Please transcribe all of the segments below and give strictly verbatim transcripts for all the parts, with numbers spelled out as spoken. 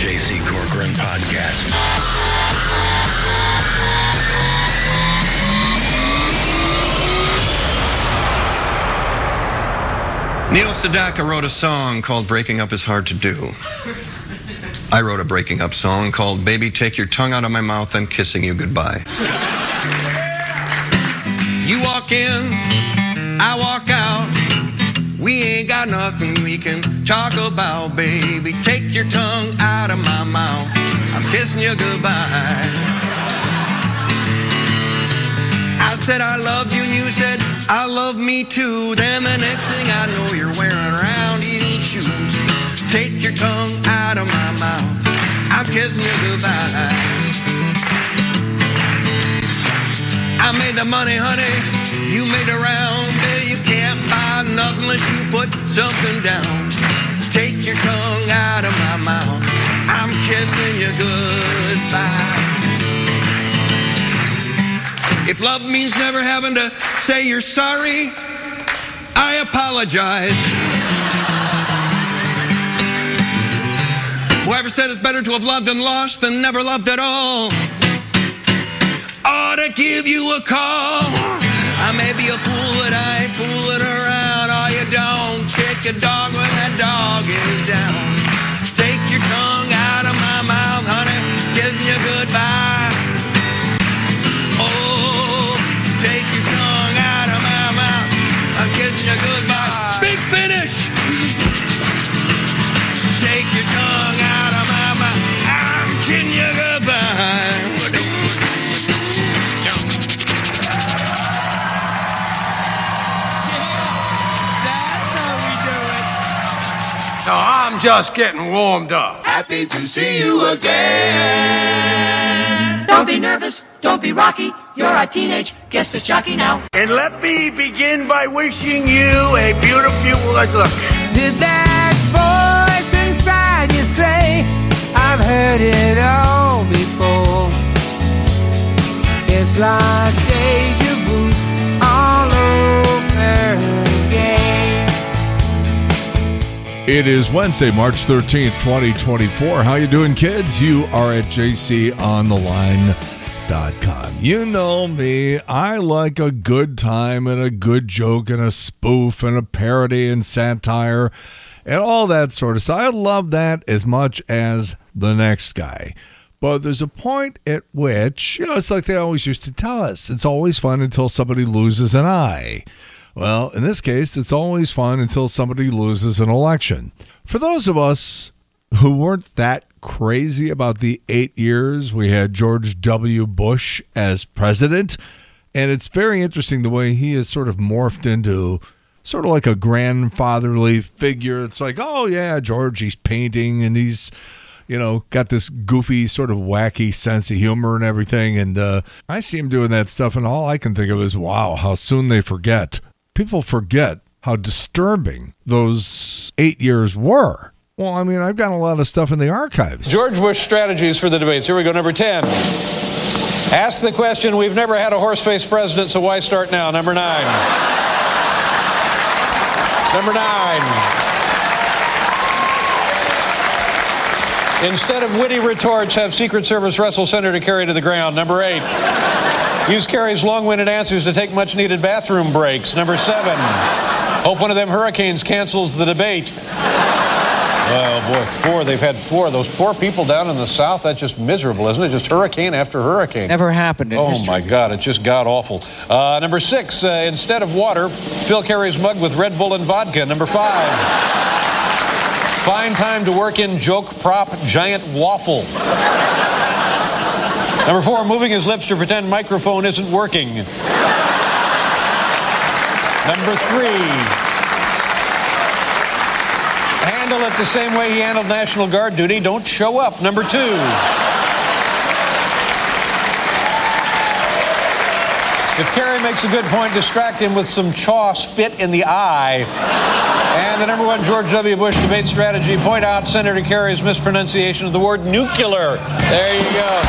J C Corcoran Podcast. Neil Sedaka wrote a song called Breaking Up Is Hard to Do. I wrote a breaking up song called Baby Take Your Tongue Out of My Mouth, I'm Kissing You Goodbye. You walk in, I walk out. We ain't got nothing we can talk about, baby. Take your tongue out of my mouth, I'm kissing you goodbye. I said I love you and you said I love me too. Then the next thing I know you're wearing round heel shoes. Take your tongue out of my mouth, I'm kissing you goodbye. I made the money, honey, you made the round. You can't buy nothing unless you put something down. Take your tongue out of my mouth, I'm kissing you goodbye. If love means never having to say you're sorry, I apologize. Whoever said it's better to have loved and lost than never loved at all ought to give you a call. I may be a fool, but I ain't fooling around. Oh, you don't kick a dog when that dog is down. Take your tongue out of my mouth, honey, kissing you goodbye. Oh, take your tongue out of my mouth, I'm kissing you goodbye. Big finish! Take your tongue out of my mouth, I'm kissing you goodbye. No, I'm just getting warmed up. Happy to see you again. Don't be nervous, don't be rocky. You're a teenage guest as jockey now. And let me begin by wishing you a beautiful look. Did that voice inside you say, I've heard it all before? It's like deja vu all over again. It is Wednesday, March thirteenth, twenty twenty-four. How you doing, kids? You are at j c on the line dot com. You know me. I like a good time and a good joke and a spoof and a parody and satire and all that sort of stuff. I love that as much as the next guy. But there's a point at which, you know, it's like they always used to tell us. It's always fun until somebody loses an eye. Well, in this case, it's always fun until somebody loses an election. For those of us who weren't that crazy about the eight years we had George W. Bush as president, and it's very interesting the way he has sort of morphed into sort of like a grandfatherly figure. It's like, oh, yeah, George, he's painting, and he's, you know, got this goofy sort of wacky sense of humor and everything. And uh, I see him doing that stuff, and all I can think of is, wow, how soon they forget. People forget how disturbing those eight years were. Well, I mean, I've got a lot of stuff in the archives. George Bush strategies for the debates. Here we go, number ten. Ask the question, we've never had a horse-faced president, so why start now? Number nine. Number nine. Instead of witty retorts, have Secret Service wrestle Senator Kerry to the ground. Number eight. Use Kerry's long-winded answers to take much-needed bathroom breaks. Number seven. Hope one of them hurricanes cancels the debate. Oh, boy, four. They've had four. Those poor people down in the South, that's just miserable, isn't it? Just hurricane after hurricane. Never happened in oh, history. Oh, my God, it's just god-awful. Uh, number six. Uh, instead of water, fill Kerry's mug with Red Bull and vodka. Number five. Find time to work in joke prop giant waffle. Number four, moving his lips to pretend microphone isn't working. Number three, handle it the same way he handled National Guard duty. Don't show up. Number two, if Kerry makes a good point, distract him with some chaw spit in the eye. And the number one George W. Bush debate strategy, point out Senator Kerry's mispronunciation of the word nuclear. There you go.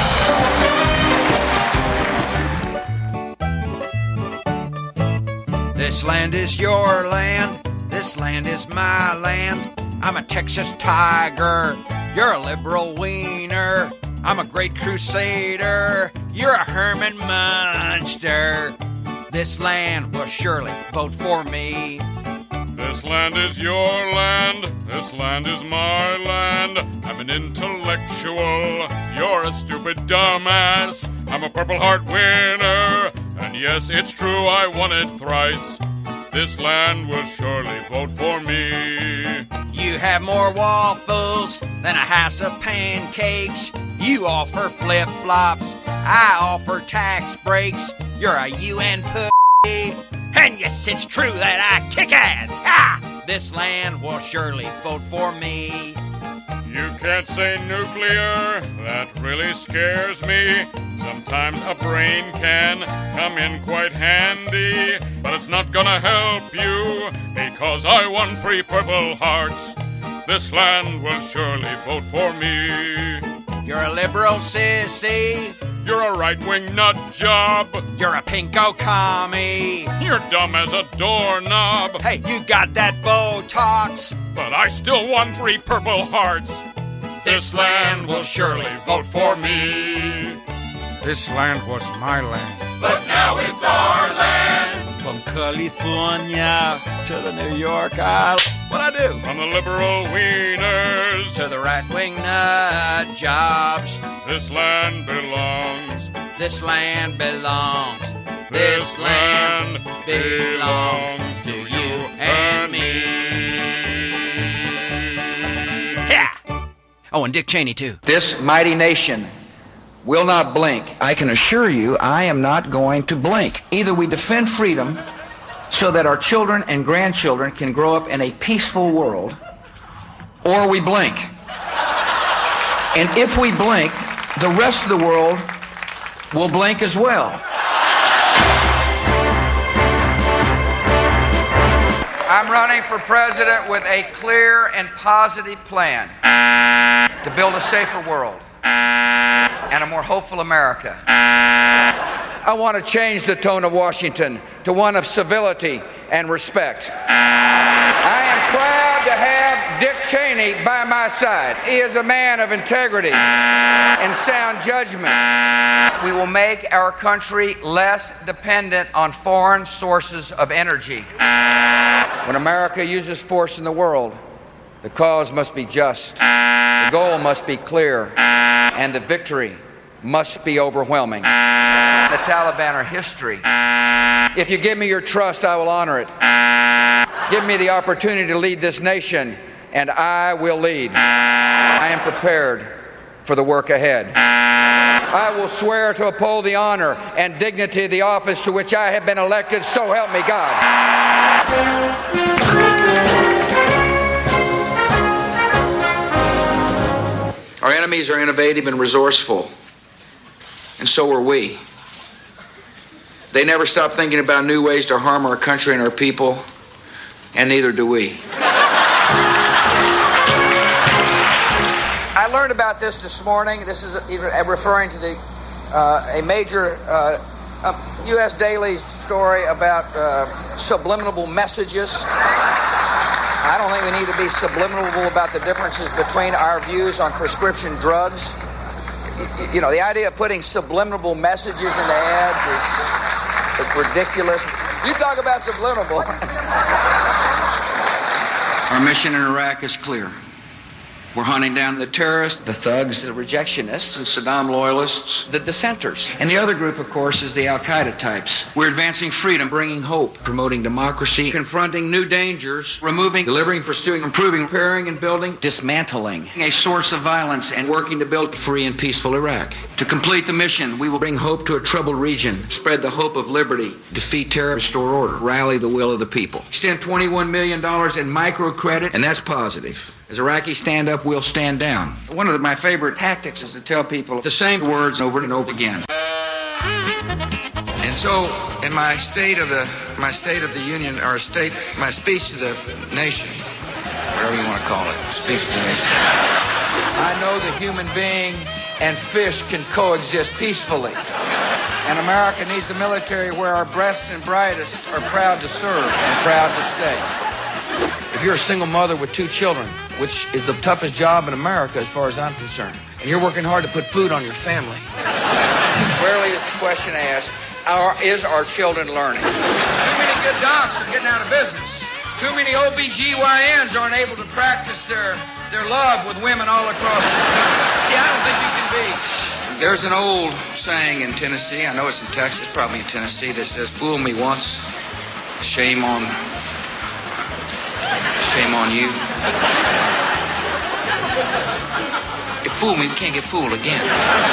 This land is your land. This land is my land. I'm a Texas tiger. You're a liberal wiener. I'm a great crusader. You're a Herman Munster. This land will surely vote for me. This land is your land. This land is my land. I'm an intellectual. You're a stupid dumbass. I'm a Purple Heart winner. And yes, it's true, I won it thrice. This land will surely vote for me. You have more waffles than a house of pancakes. You offer flip-flops. I offer tax breaks. You're a U N pussy. And yes, it's true that I kick ass. Ha! This land will surely vote for me. You can't say nuclear. That really scares me. Sometimes a brain can come in quite handy. But it's not gonna help you because I won three Purple Hearts. This land will surely vote for me. You're a liberal sissy. You're a right-wing nut job. You're a pinko commie. You're dumb as a doorknob. Hey, you got that Botox. But I still won three Purple Hearts. This land will surely vote for me. This land was my land. But now it's our land. From California to the New York Island. What'd I do? From the liberal wieners to the right-wing nut jobs. This land belongs. This land belongs. This, this land belongs to you and me. Yeah. Oh, and Dick Cheney, too. This mighty nation will not blink. I can assure you I am not going to blink. Either we defend freedom so that our children and grandchildren can grow up in a peaceful world, or we blink. And if we blink, the rest of the world will blink as well. I'm running for president with a clear and positive plan to build a safer world and a more hopeful America. I want to change the tone of Washington to one of civility and respect. I am proud to have Dick Cheney by my side. He is a man of integrity and sound judgment. We will make our country less dependent on foreign sources of energy. When America uses force in the world, the cause must be just, the goal must be clear, and the victory must be overwhelming. The Taliban are history. If you give me your trust, I will honor it. Give me the opportunity to lead this nation, and I will lead. I am prepared for the work ahead. I will swear to uphold the honor and dignity of the office to which I have been elected, so help me God. Our enemies are innovative and resourceful, and so are we. They never stop thinking about new ways to harm our country and our people, and neither do we. I learned about this this morning. This is a, referring to the uh, a major uh, uh, U S Daily story about uh, subliminal messages. I don't think we need to be subliminal about the differences between our views on prescription drugs. You know, the idea of putting subliminal messages into ads is, is ridiculous. You talk about subliminal. Our mission in Iraq is clear. We're hunting down the terrorists, the thugs, the rejectionists, the Saddam loyalists, the dissenters. And the other group, of course, is the Al-Qaeda types. We're advancing freedom, bringing hope, promoting democracy, confronting new dangers, removing, delivering, pursuing, improving, repairing and building, dismantling a source of violence, and working to build a free and peaceful Iraq. To complete the mission, we will bring hope to a troubled region, spread the hope of liberty, defeat terror, restore order, rally the will of the people. Extend twenty-one million dollars in microcredit, and that's positive. As Iraqis stand up, we'll stand down. One of my favorite tactics is to tell people the same words over and over again. And so, in my state of the my State of the Union, or state, my speech to the nation, whatever you want to call it, speech to the nation, I know the human being and fish can coexist peacefully. And America needs a military where our best and brightest are proud to serve and proud to stay. If you're a single mother with two children, which is the toughest job in America as far as I'm concerned, and you're working hard to put food on your family, rarely is the question asked, Our, is our children learning? Too many good docs are getting out of business. Too many O B G Y Ns aren't able to practice their, their love with women all across this country. See, I don't think you can be. There's an old saying in Tennessee, I know it's in Texas, probably in Tennessee, that says, fool me once, shame on, shame on you. If fool me, we can't get fooled again.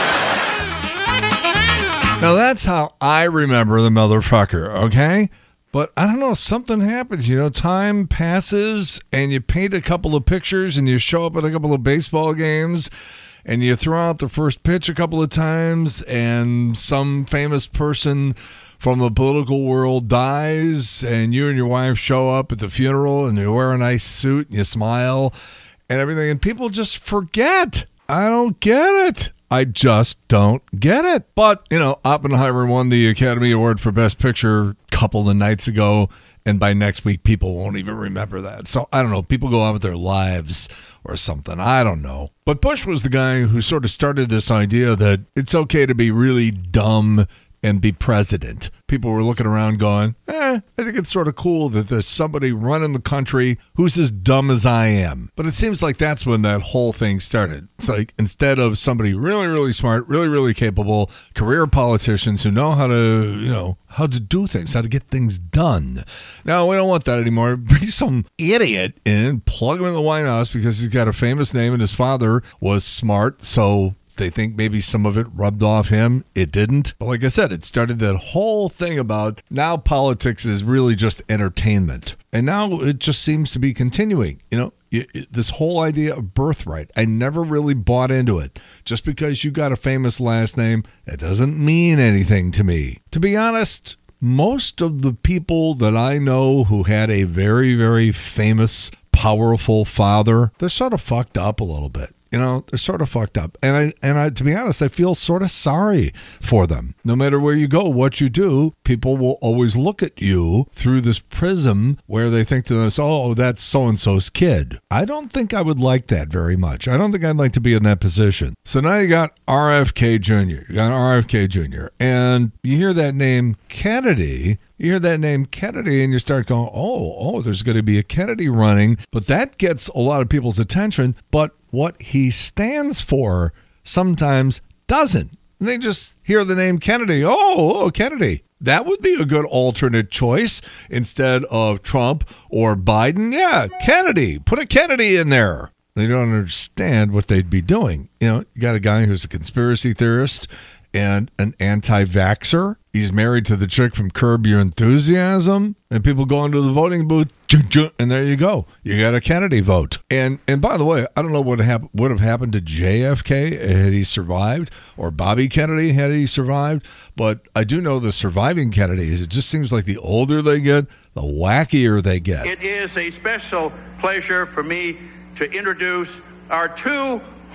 Now, that's how I remember the motherfucker, okay? But I don't know, something happens, you know, time passes and you paint a couple of pictures and you show up at a couple of baseball games and you throw out the first pitch a couple of times and some famous person from the political world dies and you and your wife show up at the funeral and you wear a nice suit and you smile and everything and people just forget. I don't get it. I just don't get it. But, you know, Oppenheimer won the Academy Award for Best Picture a couple of nights ago, and by next week, people won't even remember that. So, I don't know. People go on with their lives or something. I don't know. But Bush was the guy who sort of started this idea that it's okay to be really dumb and be president. People were looking around going, eh, I think it's sort of cool that there's somebody running the country who's as dumb as I am. But it seems like that's when that whole thing started. It's like instead of somebody really, really smart, really, really capable, career politicians who know how to, you know, how to do things, how to get things done. Now, we don't want that anymore. Bring some idiot in, plug him in the White House because he's got a famous name and his father was smart, so they think maybe some of it rubbed off him. It didn't. But like I said, it started that whole thing about now politics is really just entertainment. And now it just seems to be continuing. You know, it, it, this whole idea of birthright, I never really bought into it. Just because you got a famous last name, it doesn't mean anything to me. To be honest, most of the people that I know who had a very, very famous, powerful father, they're sort of fucked up a little bit. You know, they're sort of fucked up. And I, and I, to be honest, I feel sort of sorry for them. No matter where you go, what you do, people will always look at you through this prism where they think to themselves, oh, that's so-and-so's kid. I don't think I would like that very much. I don't think I'd like to be in that position. So now you got R F K Junior You got R F K Junior And you hear that name Kennedy. You hear that name Kennedy and you start going, oh, oh, there's going to be a Kennedy running. But that gets a lot of people's attention. But what he stands for sometimes doesn't. They just hear the name Kennedy. Oh, oh, Kennedy. That would be a good alternate choice instead of Trump or Biden. Yeah, Kennedy. Put a Kennedy in there. They don't understand what they'd be doing. You know, you got a guy who's a conspiracy theorist and an anti-vaxxer. He's married to the chick from Curb Your Enthusiasm. And people go into the voting booth, and there you go. You got a Kennedy vote. And and by the way, I don't know what hap- would have happened to J F K had he survived, or Bobby Kennedy had he survived. But I do know the surviving Kennedys, it just seems like the older they get, the wackier they get. It is a special pleasure for me to introduce our two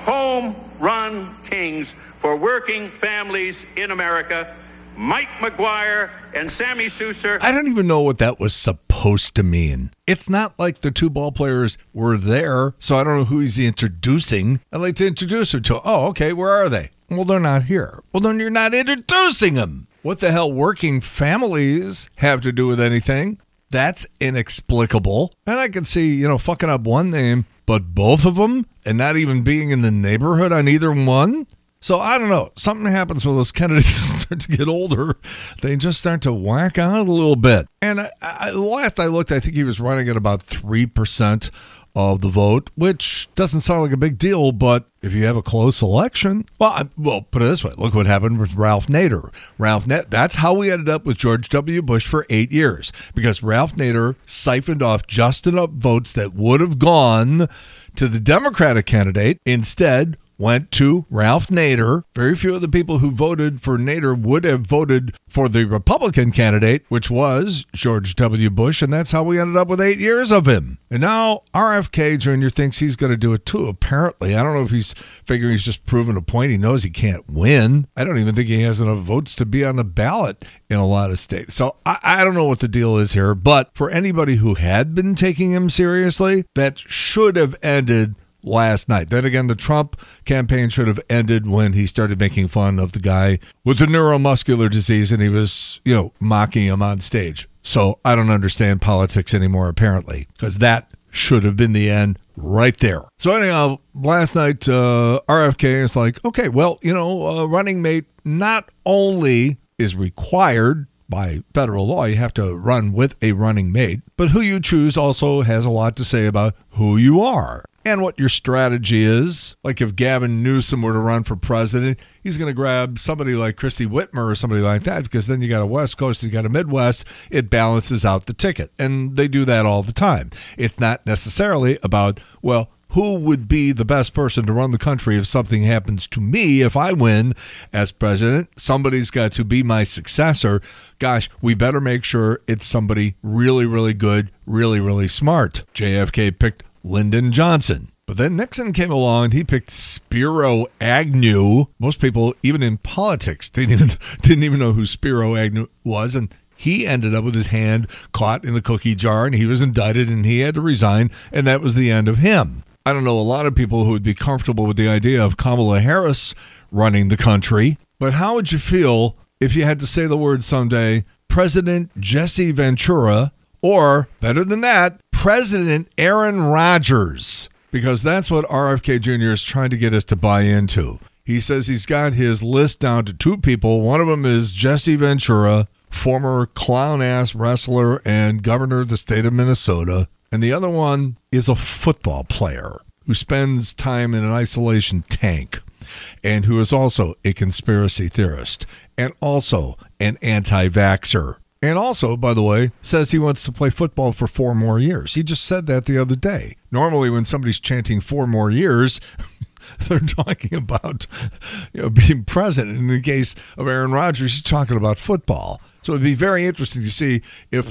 home-run kings for working families in America, Mike McGuire and Sammy Sosa. I don't even know what that was supposed to mean. It's not like the two ball players were there, so I don't know who he's introducing. I'd like to introduce him to, oh, okay, where are they? Well, they're not here. Well, then you're not introducing them. What the hell working families have to do with anything? That's inexplicable. And I can see, you know, fucking up one name, but both of them, and not even being in the neighborhood on either one? So I don't know. Something happens when those Kennedys start to get older. They just start to whack out a little bit. And I, I, last I looked, I think he was running at about three percent of the vote, which doesn't sound like a big deal. But if you have a close election, well, I, well, put it this way. Look what happened with Ralph Nader. Ralph Nader, that's how we ended up with George W. Bush for eight years, because Ralph Nader siphoned off just enough votes that would have gone to the Democratic candidate. Instead, went to Ralph Nader. Very few of the people who voted for Nader would have voted for the Republican candidate, which was George W. Bush, and that's how we ended up with eight years of him. And now R F K Junior thinks he's going to do it too, apparently. I don't know if he's figuring he's just proving a point. He knows he can't win. I don't even think he has enough votes to be on the ballot in a lot of states. So I, I don't know what the deal is here, but for anybody who had been taking him seriously, that should have ended last night. Then again, the Trump campaign should have ended when he started making fun of the guy with the neuromuscular disease and he was, you know, mocking him on stage. So I don't understand politics anymore, apparently, because that should have been the end right there. So anyhow, last night, uh, R F K is like, okay, well, you know, a running mate not only is required by federal law, you have to run with a running mate, but who you choose also has a lot to say about who you are and what your strategy is. Like if Gavin Newsom were to run for president, he's going to grab somebody like Christy Whitmer or somebody like that, because then you got a West Coast, you got a Midwest, it balances out the ticket. And they do that all the time. It's not necessarily about, well, who would be the best person to run the country if something happens to me if I win as president? Somebody's got to be my successor. Gosh, we better make sure it's somebody really, really good, really, really smart. J F K picked Lyndon Johnson. But then Nixon came along and he picked Spiro Agnew. Most people, even in politics, didn't even, didn't even know who Spiro Agnew was. And he ended up with his hand caught in the cookie jar and he was indicted and he had to resign. And that was the end of him. I don't know a lot of people who would be comfortable with the idea of Kamala Harris running the country. But how would you feel if you had to say the word someday, President Jesse Ventura, or better than that, President Aaron Rodgers? Because that's what R F K Junior is trying to get us to buy into. He says he's got his list down to two people. One of them is Jesse Ventura, former clown-ass wrestler and governor of the state of Minnesota. And the other one is a football player who spends time in an isolation tank and who is also a conspiracy theorist and also an anti-vaxxer. And also, by the way, says he wants to play football for four more years. He just said that the other day. Normally, when somebody's chanting four more years, they're talking about, you know, being president. In the case of Aaron Rodgers, he's talking about football. So it'd be very interesting to see if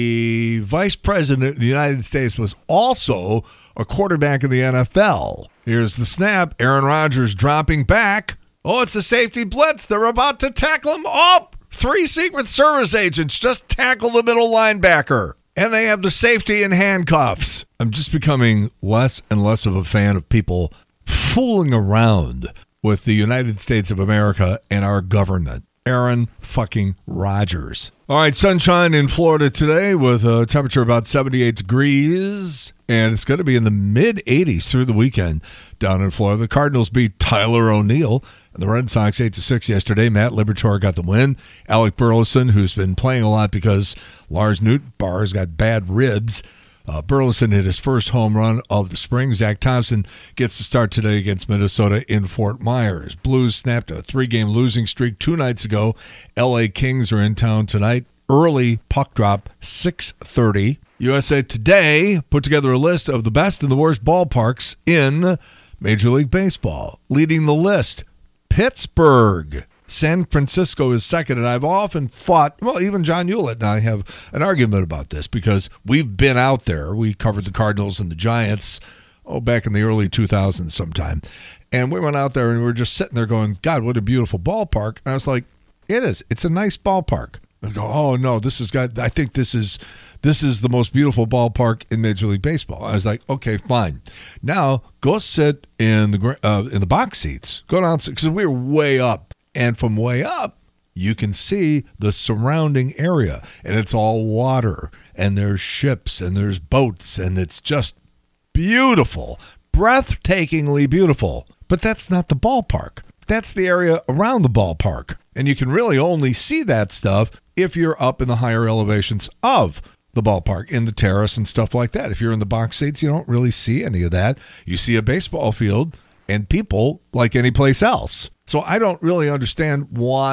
the vice president of the United States was also a quarterback in the N F L. Here's the snap. Aaron Rodgers dropping back. Oh, it's a safety blitz. They're about to tackle him. Oh, three Secret Service agents just tackle the middle linebacker. And they have the safety in handcuffs. I'm just becoming less and less of a fan of people fooling around with the United States of America and our government. Aaron fucking Rodgers. All right, sunshine in Florida today with a temperature about seventy-eight degrees, and it's going to be in the mid eighties through the weekend down in Florida. The Cardinals beat Tyler O'Neill and the Red Sox eight to six yesterday. Matt Liberatore got the win. Alec Burleson, who's been playing a lot because Lars Nootbaar's got bad ribs. Uh, Burleson hit his first home run of the spring. Zach Thompson gets to start today against Minnesota in Fort Myers. Blues snapped a three-game losing streak two nights ago. L A Kings are in town tonight. Early puck drop, six thirty. U S A Today put together a list of the best and the worst ballparks in Major League Baseball. Leading the list, Pittsburgh. San Francisco is second, and I've often fought, well, even John Hewlett and I have an argument about this because we've been out there. We covered the Cardinals and the Giants, oh, back in the early two thousands sometime. And we went out there and we were just sitting there going, God, what a beautiful ballpark. And I was like, it is. It's a nice ballpark. I go, oh, no, this is got, I think this is this is the most beautiful ballpark in Major League Baseball. I was like, okay, fine. Now go sit in the uh, in the box seats. Go down, because we were way up. And from way up, you can see the surrounding area. And it's all water. And there's ships and there's boats. And it's just beautiful. Breathtakingly beautiful. But that's not the ballpark. That's the area around the ballpark. And you can really only see that stuff if you're up in the higher elevations of the ballpark, in the terrace and stuff like that. If you're in the box seats, you don't really see any of that. You see a baseball field and people like any place else. So I don't really understand why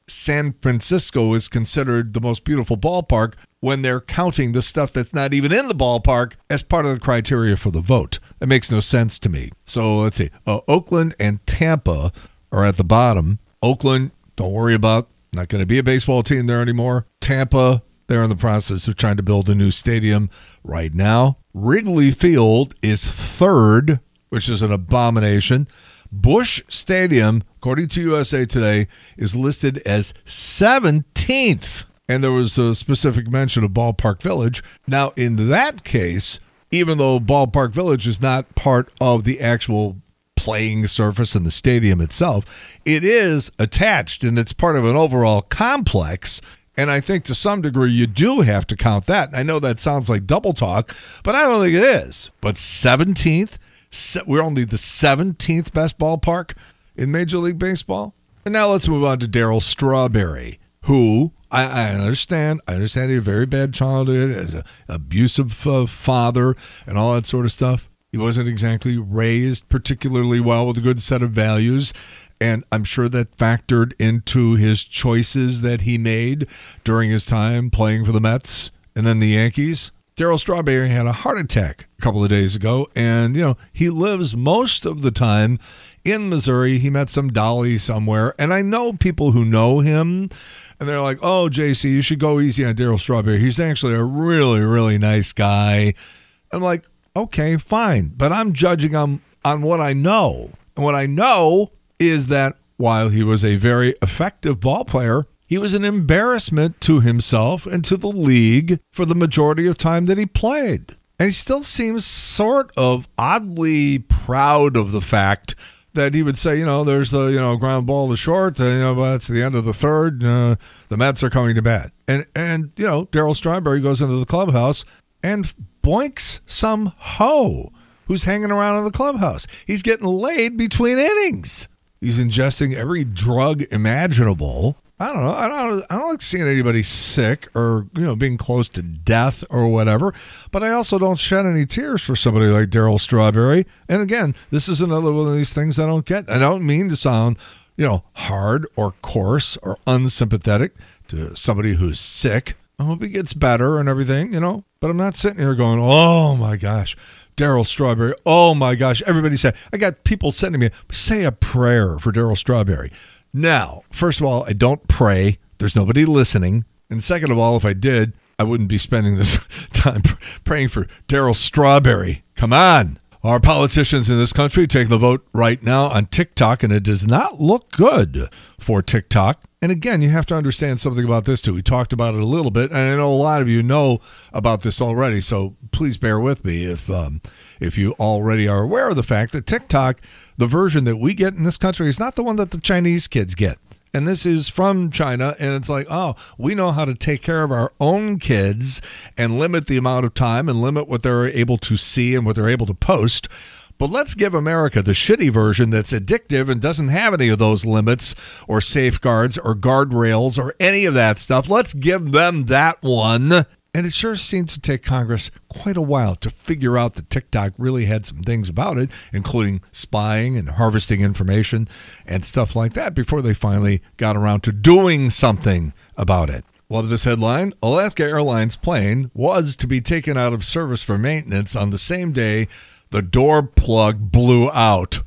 San Francisco is considered the most beautiful ballpark when they're counting the stuff that's not even in the ballpark as part of the criteria for the vote. That makes no sense to me. So let's see. Uh, Oakland and Tampa are at the bottom. Oakland, don't worry about. Not going to be a baseball team there anymore. Tampa, they're in the process of trying to build a new stadium right now. Wrigley Field is third, which is an abomination. Busch Stadium, according to U S A Today, is listed as seventeenth. And there was a specific mention of Ballpark Village. Now, in that case, even though Ballpark Village is not part of the actual playing surface in the stadium itself, it is attached and it's part of an overall complex. And I think to some degree you do have to count that. I know that sounds like double talk, but I don't think it is. But seventeenth, we're only the seventeenth best ballpark in Major League Baseball. And now let's move on to Darryl Strawberry, who I, I understand. I understand he had a very bad childhood, as an abusive uh, father and all that sort of stuff. He wasn't exactly raised particularly well with a good set of values, and I'm sure that factored into his choices that he made during his time playing for the Mets and then the Yankees. Darryl Strawberry had a heart attack a couple of days ago, and, you know, he lives most of the time in Missouri. He met some dolly somewhere, and I know people who know him, and they're like, oh, J C, you should go easy on Darryl Strawberry. He's actually a really, really nice guy. I'm like, okay, fine, but I'm judging on, on what I know. And what I know is that while he was a very effective ball player, he was an embarrassment to himself and to the league for the majority of time that he played. And he still seems sort of oddly proud of the fact that he would say, you know, there's a, you know, ground ball to short, uh, you know, but it's the end of the third, uh, the Mets are coming to bat. And, and you know, Darryl Strawberry goes into the clubhouse and boinks some hoe who's hanging around in the clubhouse. He's getting laid between innings. He's ingesting every drug imaginable. I don't know. I don't. I don't like seeing anybody sick or, you know, being close to death or whatever. But I also don't shed any tears for somebody like Darryl Strawberry. And again, this is another one of these things I don't get. I don't mean to sound, you know, hard or coarse or unsympathetic to somebody who's sick. I hope he gets better and everything, you know. But I'm not sitting here going, oh my gosh, Darryl Strawberry. Oh my gosh. Everybody say, I got people sending me, say a prayer for Darryl Strawberry. Now, first of all, I don't pray. There's nobody listening. And second of all, if I did, I wouldn't be spending this time praying for Darryl Strawberry. Come on. Our politicians in this country take the vote right now on TikTok, and it does not look good for TikTok. And again, you have to understand something about this, too. We talked about it a little bit, and I know a lot of you know about this already, so please bear with me if um, if you already are aware of the fact that TikTok, the version that we get in this country, is not the one that the Chinese kids get. And this is from China, and it's like, oh, we know how to take care of our own kids and limit the amount of time and limit what they're able to see and what they're able to post. But let's give America the shitty version that's addictive and doesn't have any of those limits or safeguards or guardrails or any of that stuff. Let's give them that one. And it sure seemed to take Congress quite a while to figure out that TikTok really had some things about it, including spying and harvesting information and stuff like that, before they finally got around to doing something about it. Love this headline. Alaska Airlines plane was to be taken out of service for maintenance on the same day the door plug blew out.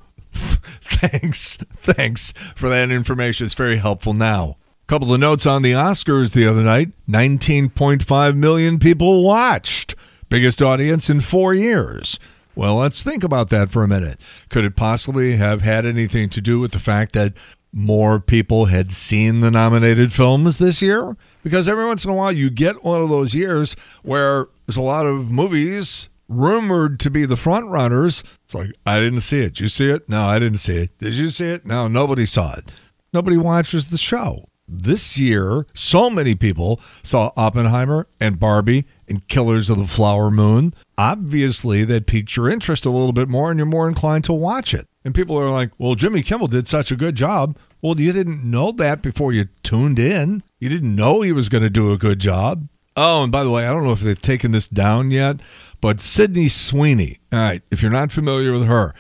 Thanks. Thanks for that information. It's very helpful now. Couple of notes on the Oscars the other night. nineteen point five million people watched. Biggest audience in four years. Well, let's think about that for a minute. Could it possibly have had anything to do with the fact that more people had seen the nominated films this year? Because every once in a while you get one of those years where there's a lot of movies rumored to be the front runners. It's like, I didn't see it. Did you see it? No, I didn't see it. Did you see it? No, nobody saw it. Nobody watches the show. This year, so many people saw Oppenheimer and Barbie and Killers of the Flower Moon. Obviously, that piqued your interest a little bit more and you're more inclined to watch it. And people are like, well, Jimmy Kimmel did such a good job. Well, you didn't know that before you tuned in. You didn't know he was going to do a good job. Oh, and by the way, I don't know if they've taken this down yet, but Sydney Sweeney. All right, if you're not familiar with her,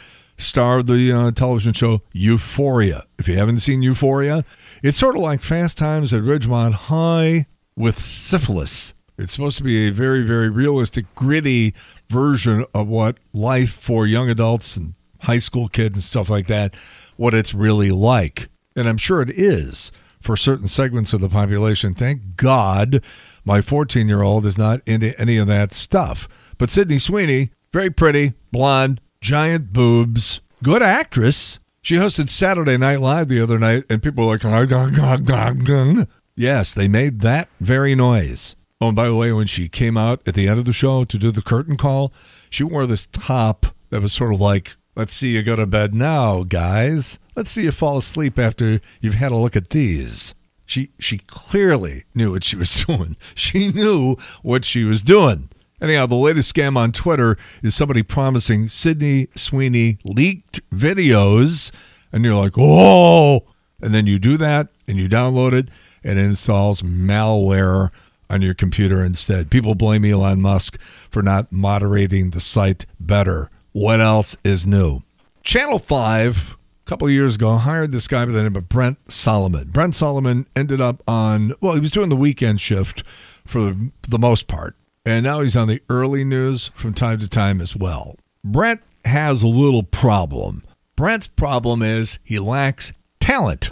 star of the uh, television show Euphoria. If you haven't seen Euphoria, it's sort of like Fast Times at Ridgemont High with syphilis. It's supposed to be a very, very realistic, gritty version of what life for young adults and high school kids and stuff like that, what it's really like. And I'm sure it is for certain segments of the population. Thank God my fourteen-year-old is not into any of that stuff. But Sydney Sweeney, very pretty, blonde, giant boobs, good actress. She hosted Saturday Night Live the other night, and people were like, gah, gah, gah, gah, gah. Yes, they made that very noise. Oh, and by the way, when she came out at the end of the show to do the curtain call, she wore this top that was sort of like, let's see you go to bed now, guys. Let's see you fall asleep after you've had a look at these. She she clearly knew what she was doing. She knew what she was doing. Anyhow, the latest scam on Twitter is somebody promising Sydney Sweeney leaked videos, and you're like, oh! And then you do that, and you download it, and it installs malware on your computer instead. People blame Elon Musk for not moderating the site better. What else is new? Channel five, a couple of years ago, hired this guy by the name of Brent Solomon. Brent Solomon ended up on, well, he was doing the weekend shift for the most part. And now he's on the early news from time to time as well. Brent has a little problem. Brent's problem is he lacks talent.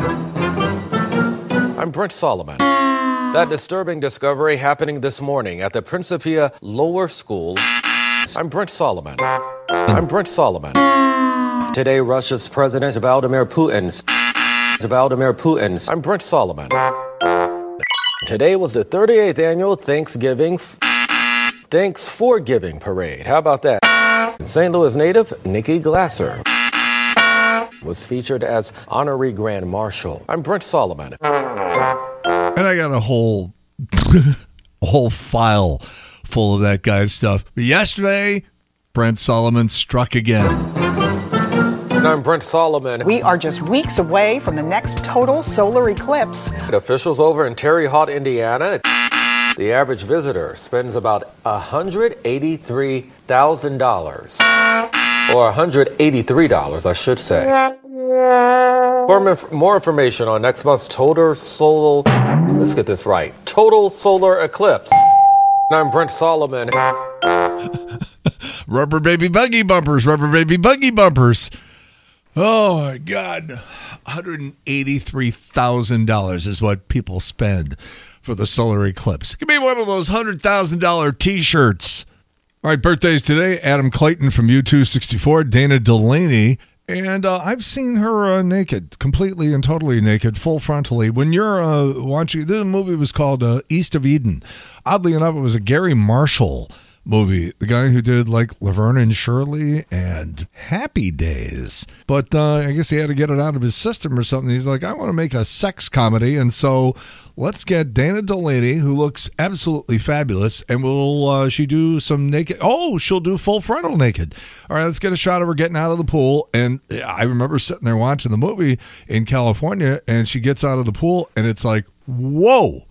I'm Brent Solomon. That disturbing discovery happening this morning at the Principia Lower School. I'm Brent Solomon. I'm Brent Solomon. Today, Russia's President Vladimir Putin's. Vladimir Putin's. I'm Brent Solomon. Today was the thirty-eighth annual Thanksgiving. Thanks for Giving Parade. How about that? Saint Louis native Nikki Glasser was featured as honorary Grand Marshal. I'm Brent Solomon. And I got a whole, a whole file full of that guy's stuff. But yesterday, Brent Solomon struck again. And I'm Brent Solomon. We are just weeks away from the next total solar eclipse. Officials over in Terre Haute, Indiana. The average visitor spends about one hundred eighty-three thousand dollars. Or one hundred eighty-three dollars, I should say. For more information on next month's total solar, let's get this right, total solar eclipse. I'm Brent Solomon. Rubber baby buggy bumpers, rubber baby buggy bumpers. Oh, my God. one hundred eighty-three thousand dollars is what people spend for the solar eclipse. Give me one of those one hundred thousand dollars T-shirts. All right, birthdays today. Adam Clayton from U two sixty-four, Dana Delaney. And uh, I've seen her uh, naked, completely and totally naked, full frontally. When you're uh, watching, this movie was called uh, East of Eden. Oddly enough, it was a Gary Marshall movie, the guy who did like Laverne and Shirley and Happy Days. But uh, I guess he had to get it out of his system or something. He's like, I want to make a sex comedy, and so let's get Dana Delaney, who looks absolutely fabulous, and will uh, she do some naked? Oh, she'll do full frontal naked. All right, let's get a shot of her getting out of the pool. And I remember sitting there watching the movie in California, and she gets out of the pool, and it's like, whoa,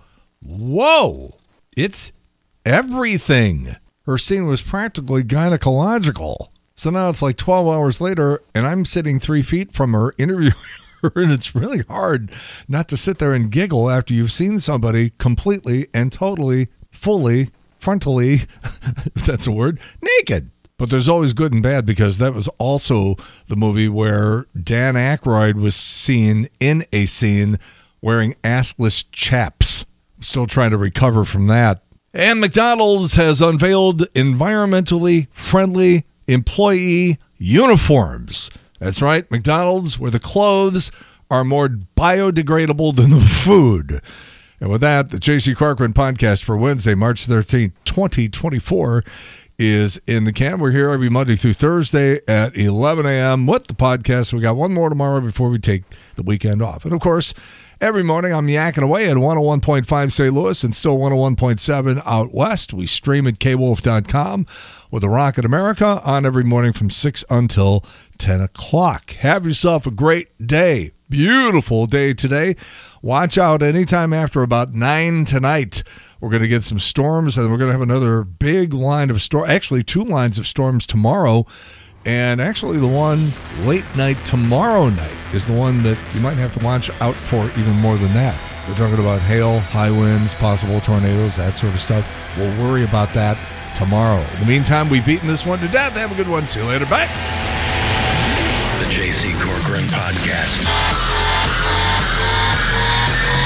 whoa, it's everything. Her scene was practically gynecological. So now it's like twelve hours later, and I'm sitting three feet from her interviewing her, and it's really hard not to sit there and giggle after you've seen somebody completely and totally, fully, frontally, if that's a word, naked. But there's always good and bad, because that was also the movie where Dan Aykroyd was seen in a scene wearing assless chaps. I'm still trying to recover from that. And McDonald's has unveiled environmentally friendly employee uniforms. That's right, McDonald's, where the clothes are more biodegradable than the food. And with that, the J C Corcoran podcast for Wednesday, March thirteenth, twenty twenty-four is in the can. We're here every Monday through Thursday at eleven a.m. with the podcast. We got one more tomorrow before we take the weekend off. And, of course, every morning I'm yakking away at one oh one point five Saint Louis and still one oh one point seven out west. We stream at K Wolf dot com with the Rocket America on every morning from six until ten o'clock. Have yourself a great day. Beautiful day today. Watch out anytime after about nine tonight. We're going to get some storms, and we're going to have another big line of storms. Actually, two lines of storms tomorrow And actually, the one late night tomorrow night is the one that you might have to watch out for even more than that. We're talking about hail, high winds, possible tornadoes, that sort of stuff. We'll worry about that tomorrow. In the meantime, we've beaten this one to death. Have a good one. See you later. Bye. The J C Corcoran Podcast.